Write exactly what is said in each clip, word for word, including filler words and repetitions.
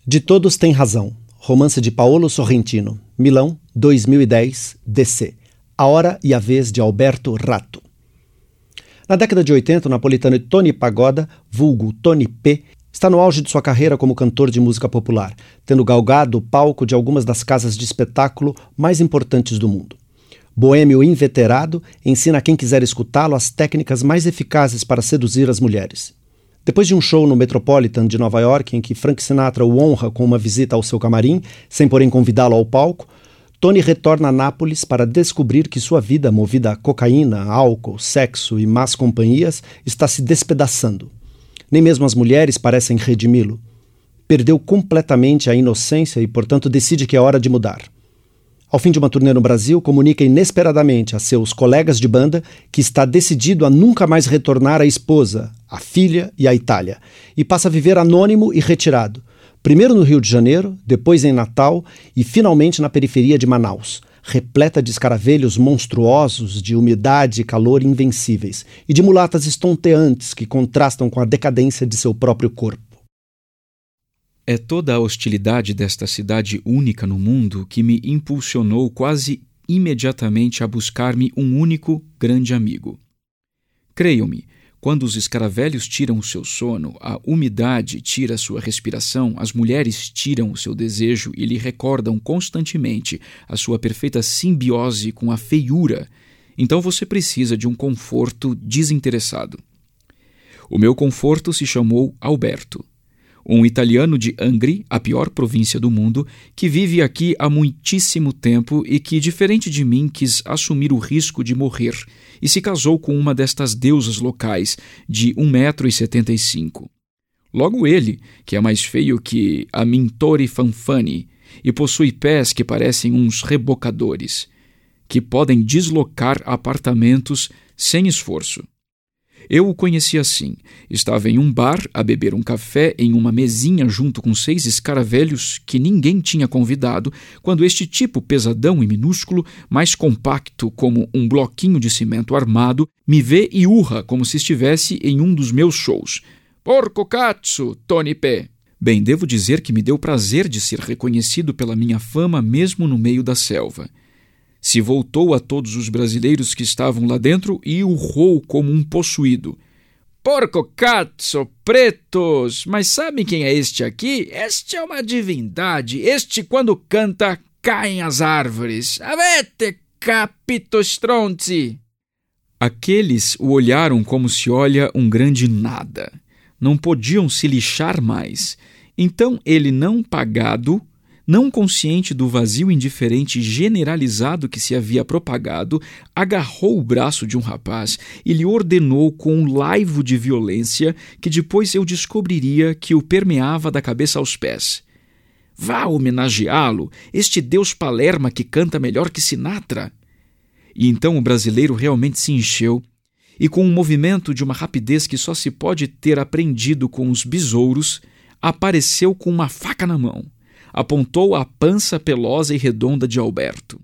De Todos Tem Razão. Romance de Paolo Sorrentino. Milão, dois mil e dez, D C. A Hora e a Vez de Alberto Ratto. Na década de oitenta, o napolitano Tony Pagoda, vulgo Tony P., está no auge de sua carreira como cantor de música popular, tendo galgado o palco de algumas das casas de espetáculo mais importantes do mundo. Boêmio inveterado, ensina a quem quiser escutá-lo as técnicas mais eficazes para seduzir as mulheres. Depois de um show no Metropolitan de Nova York, em que Frank Sinatra o honra com uma visita ao seu camarim, sem porém convidá-lo ao palco, Tony retorna a Nápoles para descobrir que sua vida, movida a cocaína, álcool, sexo e más companhias, está se despedaçando. Nem mesmo as mulheres parecem redimi-lo. Perdeu completamente a inocência e, portanto, decide que é hora de mudar. Ao fim de uma turnê no Brasil, comunica inesperadamente a seus colegas de banda que está decidido a nunca mais retornar à esposa, à filha e à Itália, e passa a viver anônimo e retirado, primeiro no Rio de Janeiro, depois em Natal e finalmente na periferia de Manaus, repleta de escaravelhos monstruosos, de umidade e calor invencíveis, e de mulatas estonteantes que contrastam com a decadência de seu próprio corpo. É toda a hostilidade desta cidade única no mundo que me impulsionou quase imediatamente a buscar-me um único grande amigo. Creiam-me, quando os escaravelhos tiram o seu sono, a umidade tira sua respiração, as mulheres tiram o seu desejo e lhe recordam constantemente a sua perfeita simbiose com a feiura, então você precisa de um conforto desinteressado. O meu conforto se chamou Alberto. Um italiano de Angri, a pior província do mundo, que vive aqui há muitíssimo tempo e que, diferente de mim, quis assumir o risco de morrer e se casou com uma destas deusas locais, de um metro e setenta e cinco. Logo ele, que é mais feio que a Mintori Fanfani e possui pés que parecem uns rebocadores, que podem deslocar apartamentos sem esforço. Eu o conheci assim. Estava em um bar a beber um café em uma mesinha junto com seis escaravelhos que ninguém tinha convidado, quando este tipo pesadão e minúsculo, mais compacto como um bloquinho de cimento armado, me vê e urra como se estivesse em um dos meus shows. Porco cazzo, Tony P. Bem, devo dizer que me deu prazer de ser reconhecido pela minha fama mesmo no meio da selva. Se voltou a todos os brasileiros que estavam lá dentro e urrou como um possuído. Porco cazzo, pretos! Mas sabem quem é este aqui? Este é uma divindade. Este, quando canta, caem as árvores. Avete capito stronzi! Aqueles o olharam como se olha um grande nada. Não podiam se lixar mais. Então ele, não pagado, não consciente do vazio indiferente generalizado que se havia propagado, agarrou o braço de um rapaz e lhe ordenou com um laivo de violência que depois eu descobriria que o permeava da cabeça aos pés. Vá homenageá-lo, este Deus Palerma que canta melhor que Sinatra. E então o brasileiro realmente se encheu e, com um movimento de uma rapidez que só se pode ter aprendido com os besouros, apareceu com uma faca na mão. Apontou a pança pelosa e redonda de Alberto.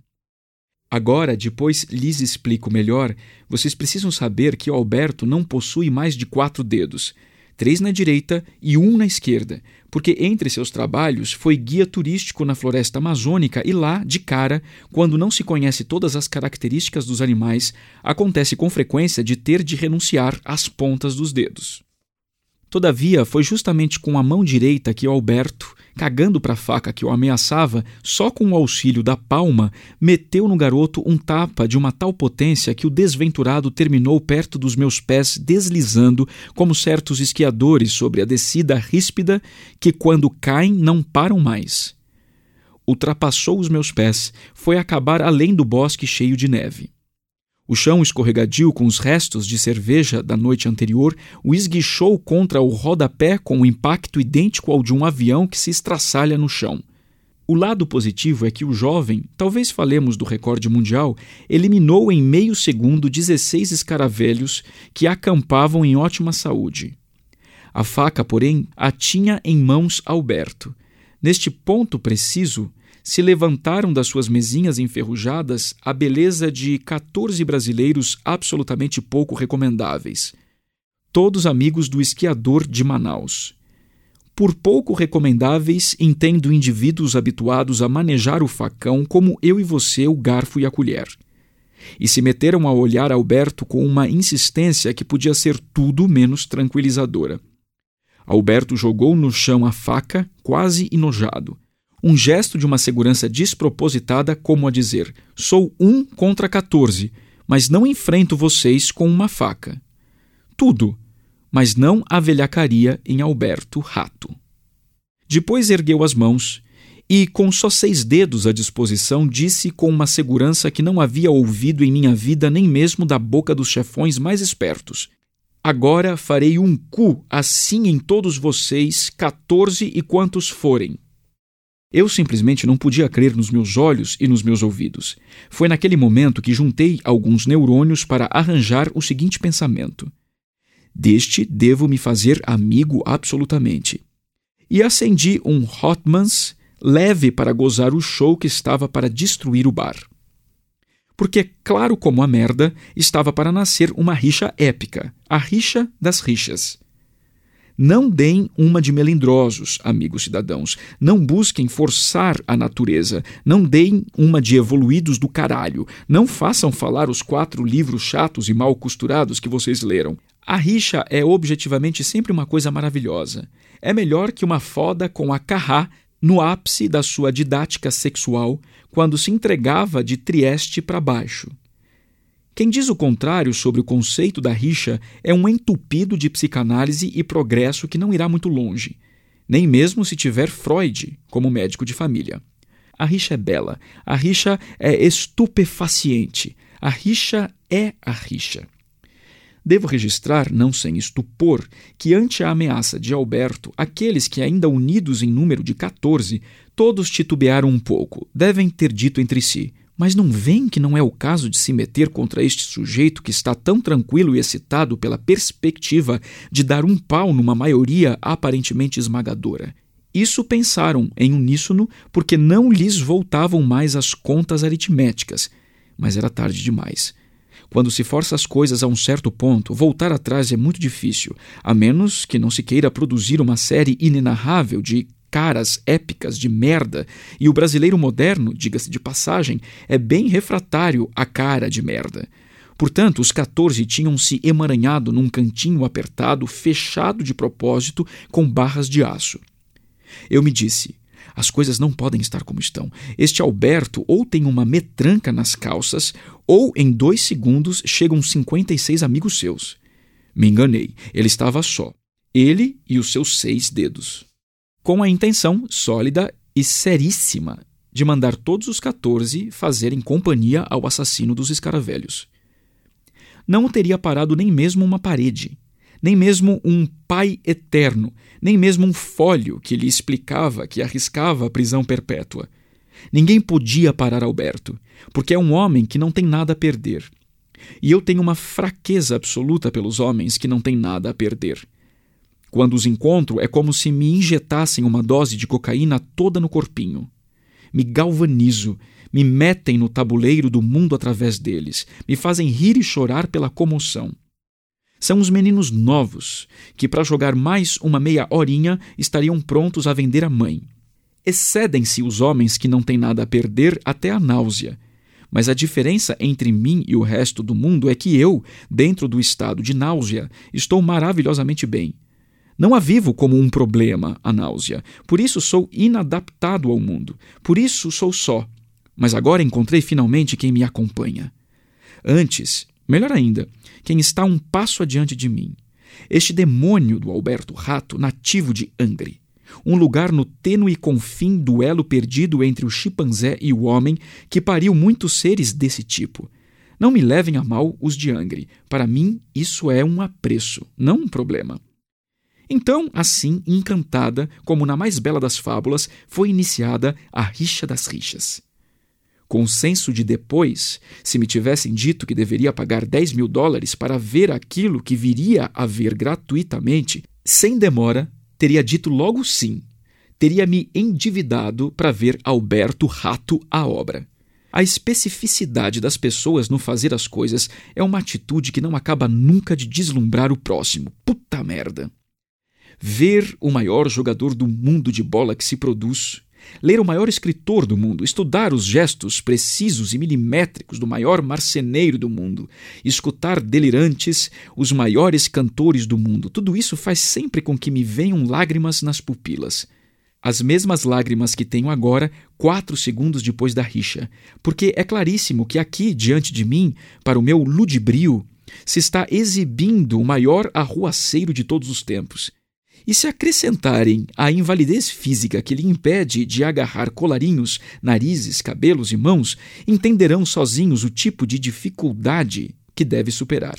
Agora, depois lhes explico melhor, vocês precisam saber que Alberto não possui mais de quatro dedos, três na direita e um na esquerda, porque entre seus trabalhos foi guia turístico na floresta amazônica e lá, de cara, quando não se conhece todas as características dos animais, acontece com frequência de ter de renunciar às pontas dos dedos. Todavia, foi justamente com a mão direita que Alberto, cagando para a faca que o ameaçava, só com o auxílio da palma, meteu no garoto um tapa de uma tal potência que o desventurado terminou perto dos meus pés, deslizando como certos esquiadores sobre a descida ríspida que, quando caem, não param mais. Ultrapassou os meus pés, foi acabar além do bosque cheio de neve. O chão escorregadio com os restos de cerveja da noite anterior o esguichou contra o rodapé com um impacto idêntico ao de um avião que se estraçalha no chão. O lado positivo é que o jovem, talvez falemos do recorde mundial, eliminou em meio segundo dezesseis escaravelhos que acampavam em ótima saúde. A faca, porém, a tinha em mãos Alberto. Neste ponto preciso, se levantaram das suas mesinhas enferrujadas a beleza de quatorze brasileiros absolutamente pouco recomendáveis, todos amigos do esquiador de Manaus. por pouco recomendáveis, entendo indivíduos habituados a manejar o facão como eu e você o garfo e a colher. E se meteram a olhar Alberto com uma insistência que podia ser tudo menos tranquilizadora. Alberto jogou no chão a faca, quase enojado. Um gesto de uma segurança despropositada, como a dizer: sou um contra quatorze, mas não enfrento vocês com uma faca. Tudo, mas não a velhacaria em Alberto Rato. Depois ergueu as mãos e, com só seis dedos à disposição, disse com uma segurança que não havia ouvido em minha vida nem mesmo da boca dos chefões mais espertos: agora farei um cu assim em todos vocês, quatorze e quantos forem. Eu simplesmente não podia crer nos meus olhos e nos meus ouvidos. Foi naquele momento que juntei alguns neurônios para arranjar o seguinte pensamento: deste devo me fazer amigo absolutamente. E acendi um Hotmans leve para gozar o show que estava para destruir o bar. Porque, claro como a merda, estava para nascer uma rixa épica, a rixa das rixas. Não deem uma de melindrosos, amigos cidadãos. Não busquem forçar a natureza. Não deem uma de evoluídos do caralho. Não façam falar os quatro livros chatos e mal costurados que vocês leram. A rixa é objetivamente sempre uma coisa maravilhosa. É melhor que uma foda com a Carrá no ápice da sua didática sexual, quando se entregava de Trieste para baixo. Quem diz o contrário sobre o conceito da rixa é um entupido de psicanálise e progresso que não irá muito longe, nem mesmo se tiver Freud como médico de família. A rixa é bela, a rixa é estupefaciente, a rixa é a rixa. Devo registrar, não sem estupor, que ante a ameaça de Alberto, aqueles que, ainda unidos em número de quatorze, todos titubearam um pouco, devem ter dito entre si: mas não veem que não é o caso de se meter contra este sujeito que está tão tranquilo e excitado pela perspectiva de dar um pau numa maioria aparentemente esmagadora? Isso pensaram em uníssono porque não lhes voltavam mais as contas aritméticas, mas era tarde demais. Quando se força as coisas a um certo ponto, voltar atrás é muito difícil, a menos que não se queira produzir uma série inenarrável de caras épicas de merda, e o brasileiro moderno, diga-se de passagem, é bem refratário à cara de merda. Portanto, os quatorze tinham se emaranhado num cantinho apertado, fechado de propósito, com barras de aço. Eu me disse: as coisas não podem estar como estão. Este Alberto ou tem uma metranca nas calças, ou em dois segundos chegam cinquenta e seis amigos seus. Me enganei, ele estava só. Ele e os seus seis dedos. Com a intenção sólida e seríssima de mandar todos os quatorze fazerem companhia ao assassino dos escaravelhos. Não o teria parado nem mesmo uma parede, nem mesmo um pai eterno, nem mesmo um fólio que lhe explicava que arriscava a prisão perpétua. Ninguém podia parar Alberto, porque é um homem que não tem nada a perder. E eu tenho uma fraqueza absoluta pelos homens que não têm nada a perder. Quando os encontro, é como se me injetassem uma dose de cocaína toda no corpinho. Me galvanizo, me metem no tabuleiro do mundo através deles, me fazem rir e chorar pela comoção. São os meninos novos, que para jogar mais uma meia horinha estariam prontos a vender a mãe. Excedem-se os homens que não têm nada a perder até a náusea. Mas a diferença entre mim e o resto do mundo é que eu, dentro do estado de náusea, estou maravilhosamente bem. Não a vivo como um problema, a náusea. Por isso sou inadaptado ao mundo. Por isso sou só. Mas agora encontrei finalmente quem me acompanha. Antes, melhor ainda, quem está um passo adiante de mim. Este demônio do Alberto Rato, nativo de Angre. Um lugar no tênue confim do elo perdido entre o chimpanzé e o homem que pariu muitos seres desse tipo. Não me levem a mal os de Angre. Para mim, isso é um apreço, não um problema. Então, assim, encantada, como na mais bela das fábulas, foi iniciada a rixa das rixas. Com senso de depois, se me tivessem dito que deveria pagar dez mil dólares para ver aquilo que viria a ver gratuitamente, sem demora, teria dito logo sim. Teria me endividado para ver Alberto Rato à obra. A especificidade das pessoas no fazer as coisas é uma atitude que não acaba nunca de deslumbrar o próximo. Puta merda! ver o maior jogador do mundo de bola que se produz, ler o maior escritor do mundo, estudar os gestos precisos e milimétricos do maior marceneiro do mundo, escutar delirantes os maiores cantores do mundo, tudo isso faz sempre com que me venham lágrimas nas pupilas. As mesmas lágrimas que tenho agora, quatro segundos depois da rixa, porque é claríssimo que aqui, diante de mim, para o meu ludibrio, se está exibindo o maior arruaceiro de todos os tempos. E se acrescentarem a invalidez física que lhe impede de agarrar colarinhos, narizes, cabelos e mãos, entenderão sozinhos o tipo de dificuldade que deve superar.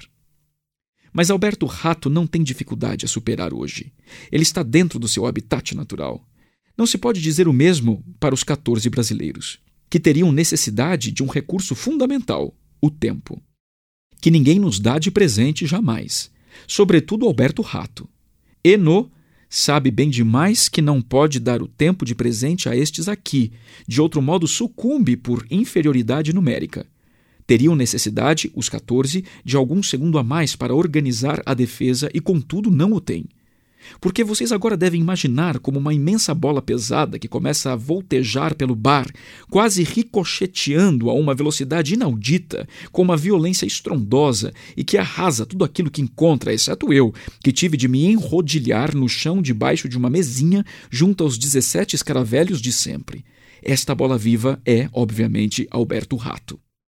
Mas Alberto Ratto não tem dificuldade a superar hoje. Ele está dentro do seu habitat natural. Não se pode dizer o mesmo para os quatorze brasileiros, que teriam necessidade de um recurso fundamental, o tempo, que ninguém nos dá de presente jamais, sobretudo Alberto Ratto. Eno sabe bem demais que não pode dar o tempo de presente a estes aqui, de outro modo sucumbe por inferioridade numérica. Teriam necessidade, os quatorze, de algum segundo a mais para organizar a defesa e, contudo, não o têm. Porque vocês agora devem imaginar como uma imensa bola pesada que começa a voltejar pelo bar, quase ricocheteando a uma velocidade inaudita, com uma violência estrondosa e que arrasa tudo aquilo que encontra, exceto eu, que tive de me enrodilhar no chão debaixo de uma mesinha junto aos dezessete escaravelhos de sempre. Esta bola viva é, obviamente, Alberto Ratto.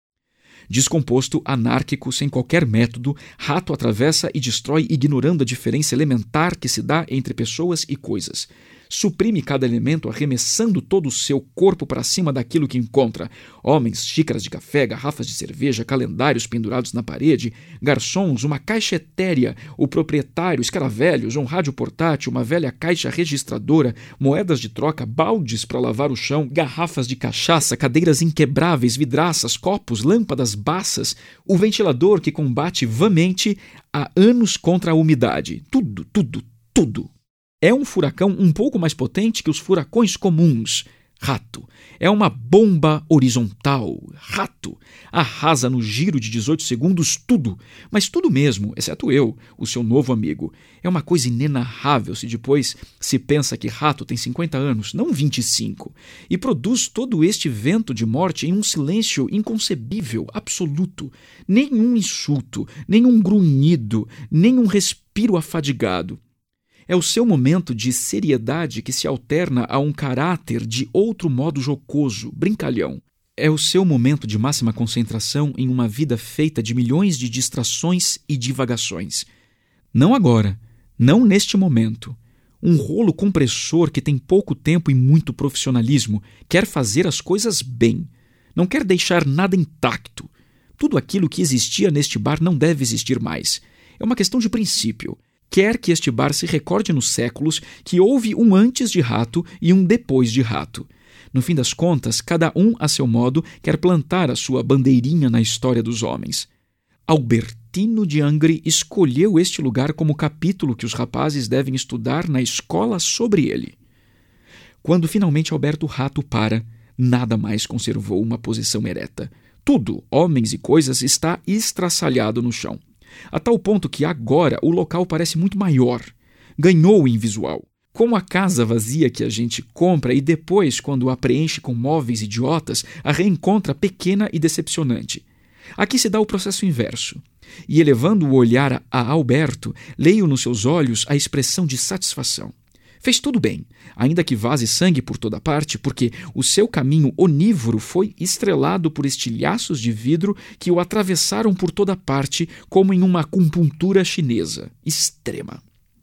Descomposto, anárquico, sem qualquer método, Ratto atravessa e destrói ignorando a diferença elementar que se dá entre pessoas e coisas. Suprime cada elemento arremessando todo o seu corpo para cima daquilo que encontra. Homens, xícaras de café, garrafas de cerveja, calendários pendurados na parede, garçons, uma caixa etérea, o proprietário, escaravelhos, um rádio portátil, uma velha caixa registradora, moedas de troca, baldes para lavar o chão, garrafas de cachaça, cadeiras inquebráveis, vidraças, copos, lâmpadas, baças, o ventilador que combate vamente há anos contra a umidade. Tudo, tudo, tudo. É um furacão um pouco mais potente que os furacões comuns. Ratto. É uma bomba horizontal. Ratto. Arrasa no giro de dezoito segundos tudo. Mas tudo mesmo, exceto eu, o seu novo amigo. É uma coisa inenarrável se depois se pensa que Ratto tem cinquenta anos, não vinte e cinco, e produz todo este vento de morte em um silêncio inconcebível, absoluto. Nenhum insulto, nenhum grunhido, nenhum respiro afadigado. É o seu momento de seriedade que se alterna a um caráter de outro modo jocoso, brincalhão. É o seu momento de máxima concentração em uma vida feita de milhões de distrações e divagações. Não agora, não neste momento. Um rolo compressor que tem pouco tempo e muito profissionalismo, quer fazer as coisas bem. Não quer deixar nada intacto. Tudo aquilo que existia neste bar não deve existir mais. É uma questão de princípio. Quer que este bar se recorde nos séculos que houve um antes de Ratto e um depois de Ratto. No fim das contas, cada um, a seu modo, quer plantar a sua bandeirinha na história dos homens. Albertino de Angri escolheu este lugar como capítulo que os rapazes devem estudar na escola sobre ele. Quando finalmente Alberto Ratto para, nada mais conservou uma posição ereta. Tudo, homens e coisas, está estraçalhado no chão. A tal ponto que agora o local parece muito maior. Ganhou em visual. Como a casa vazia que a gente compra e depois, quando a preenche com móveis idiotas, a reencontra pequena e decepcionante. Aqui se dá o processo inverso. E elevando o olhar a Alberto, leio nos seus olhos a expressão de satisfação. Fez tudo bem, ainda que vaze sangue por toda parte, porque o seu caminho onívoro foi estrelado por estilhaços de vidro que o atravessaram por toda parte, como em uma acupuntura chinesa, extrema.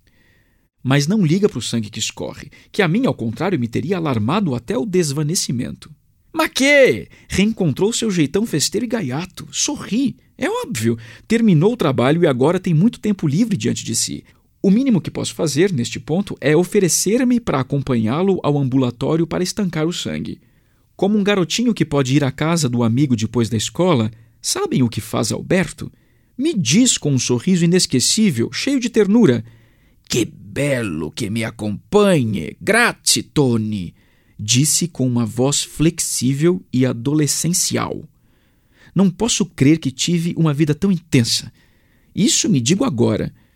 Mas não liga para o sangue que escorre, que a mim, ao contrário, me teria alarmado até o desvanecimento. Maquê! Reencontrou seu jeitão festeiro e gaiato. Sorri. É óbvio. Terminou o trabalho e agora tem muito tempo livre diante de si. O mínimo que posso fazer, neste ponto, é oferecer-me para acompanhá-lo ao ambulatório para estancar o sangue. Como um garotinho que pode ir à casa do amigo depois da escola, sabem o que faz Alberto? Me diz com um sorriso inesquecível, cheio de ternura: "Que belo que me acompanhe! Grazie, Tony!" Disse com uma voz flexível e adolescencial. Não posso crer que tive uma vida tão intensa. Isso me digo agora.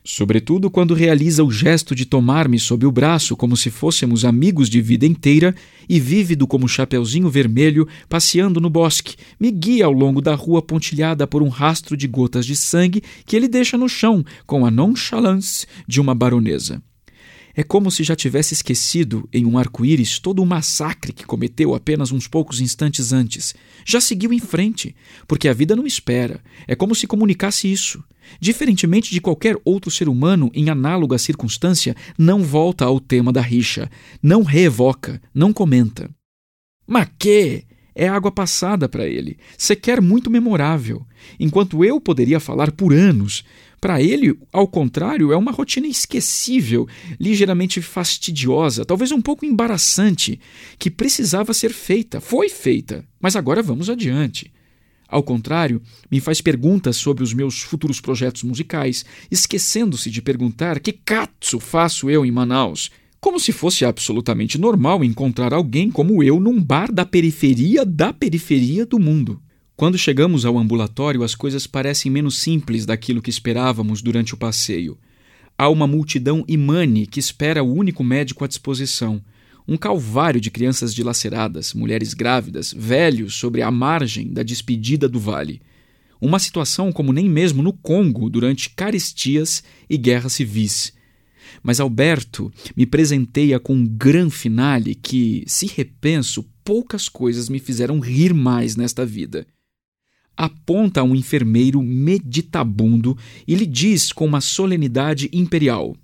Sobretudo quando realiza o gesto de tomar-me sob o braço como se fôssemos amigos de vida inteira e, vívido como Chapeuzinho Vermelho, passeando no bosque, me guia ao longo da rua pontilhada por um rastro de gotas de sangue que ele deixa no chão com a nonchalance de uma baronesa. É como se já tivesse esquecido, em um arco-íris, todo o massacre que cometeu apenas uns poucos instantes antes. Já seguiu em frente, porque a vida não espera. É como se comunicasse isso. Diferentemente de qualquer outro ser humano em análoga circunstância, não volta ao tema da rixa, não reevoca, não comenta. Mas que? É água passada para ele, sequer muito memorável. Enquanto eu poderia falar por anos, para ele, ao contrário, é uma rotina esquecível, ligeiramente fastidiosa, talvez um pouco embaraçante, que precisava ser feita, foi feita, mas agora vamos adiante. Ao contrário, me faz perguntas sobre os meus futuros projetos musicais, esquecendo-se de perguntar que cazzo faço eu em Manaus, como se fosse absolutamente normal encontrar alguém como eu num bar da periferia da periferia do mundo. Quando chegamos ao ambulatório, as coisas parecem menos simples daquilo que esperávamos durante o passeio. Há uma multidão imane que espera o único médico à disposição. Um calvário de crianças dilaceradas, mulheres grávidas, velhos sobre a margem da despedida do vale. Uma situação como nem mesmo no Congo durante caristias e guerras civis. Mas Alberto me presenteia com um gran finale que, se repenso, poucas coisas me fizeram rir mais nesta vida. Aponta a um enfermeiro meditabundo e lhe diz com uma solenidade imperial: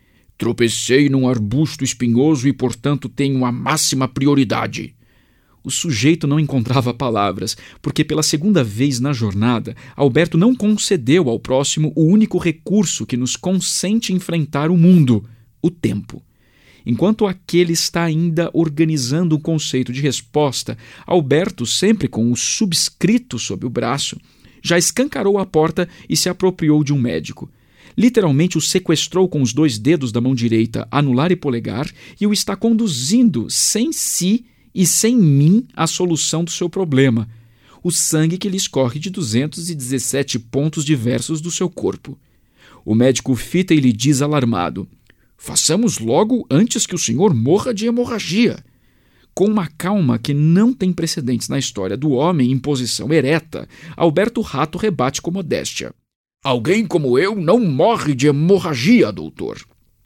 tropecei num arbusto espinhoso e, portanto, tenho a máxima prioridade. O sujeito não encontrava palavras, porque pela segunda vez na jornada, Alberto não concedeu ao próximo o único recurso que nos consente enfrentar o mundo, o tempo. Enquanto aquele está ainda organizando um conceito de resposta, Alberto, sempre com o subscrito sob o braço, já escancarou a porta e se apropriou de um médico. Literalmente o sequestrou com os dois dedos da mão direita, anular e polegar, e o está conduzindo sem si e sem mim à solução do seu problema, o sangue que lhe escorre de duzentos e dezessete pontos diversos do seu corpo. O médico fita e lhe diz alarmado: façamos logo antes que o senhor morra de hemorragia. Com uma calma que não tem precedentes na história do homem em posição ereta, Alberto Rato rebate com modéstia: alguém como eu não morre de hemorragia, doutor.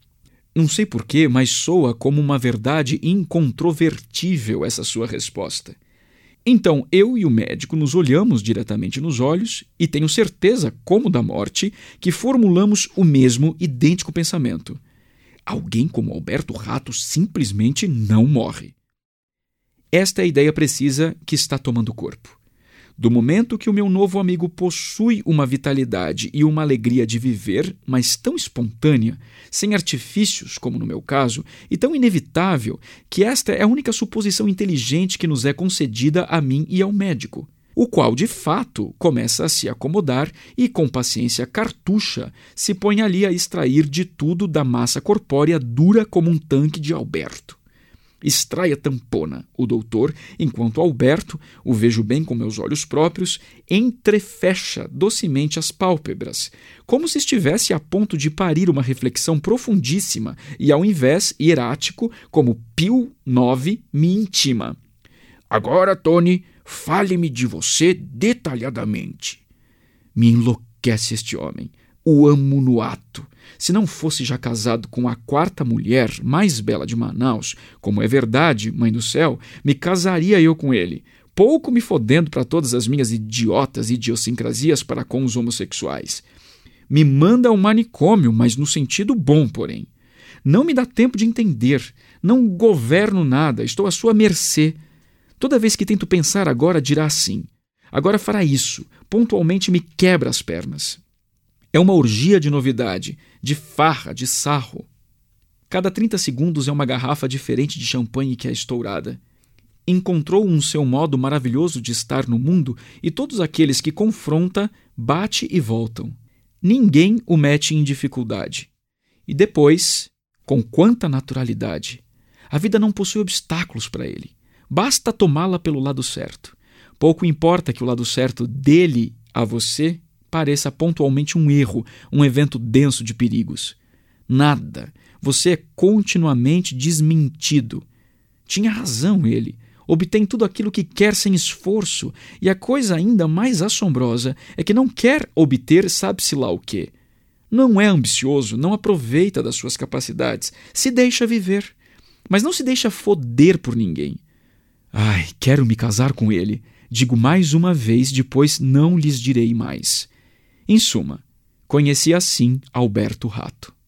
Não sei porquê, mas soa como uma verdade incontrovertível essa sua resposta. Então eu e o médico nos olhamos diretamente nos olhos e tenho certeza, como da morte, que formulamos o mesmo idêntico pensamento. Alguém como Alberto Rato simplesmente não morre. Esta é a ideia precisa que está tomando corpo. Do momento que o meu novo amigo possui uma vitalidade e uma alegria de viver, mas tão espontânea, sem artifícios, como no meu caso, e tão inevitável, que esta é a única suposição inteligente que nos é concedida a mim e ao médico, o qual, de fato, começa a se acomodar e, com paciência cartucha, se põe ali a extrair de tudo da massa corpórea dura como um tanque de Alberto. Extrai a tampona, o doutor, enquanto Alberto, o vejo bem com meus olhos próprios, entrefecha docemente as pálpebras, como se estivesse a ponto de parir uma reflexão profundíssima e, ao invés, hierático, como Pio nove me intima. Agora, Tony, fale-me de você detalhadamente. Me enlouquece este homem. O amo no ato. Se não fosse já casado com a quarta mulher mais bela de Manaus, como é verdade, mãe do céu, me casaria eu com ele, pouco me fodendo para todas as minhas idiotas idiosincrasias para com os homossexuais. Me manda ao manicômio, mas no sentido bom, porém. Não me dá tempo de entender, não governo nada, estou à sua mercê. Toda vez que tento pensar agora, dirá assim. Agora fará isso, pontualmente me quebra as pernas. É uma orgia de novidade, de farra, de sarro. Cada trinta segundos é uma garrafa diferente de champanhe que é estourada. Encontrou um seu modo maravilhoso de estar no mundo e todos aqueles que confronta, bate e voltam. Ninguém o mete em dificuldade. E depois, com quanta naturalidade. A vida não possui obstáculos para ele. Basta tomá-la pelo lado certo. Pouco importa que o lado certo dele a você pareça pontualmente um erro, um evento denso de perigos. Nada. Você é continuamente desmentido. Tinha razão ele. Obtém tudo aquilo que quer sem esforço, e a coisa ainda mais assombrosa é que não quer obter sabe-se lá o quê. Não é ambicioso, não aproveita das suas capacidades, se deixa viver, mas não se deixa foder por ninguém. Ai, quero me casar com ele. Digo mais uma vez, depois não lhes direi mais. Em suma, conheci assim Alberto Rato.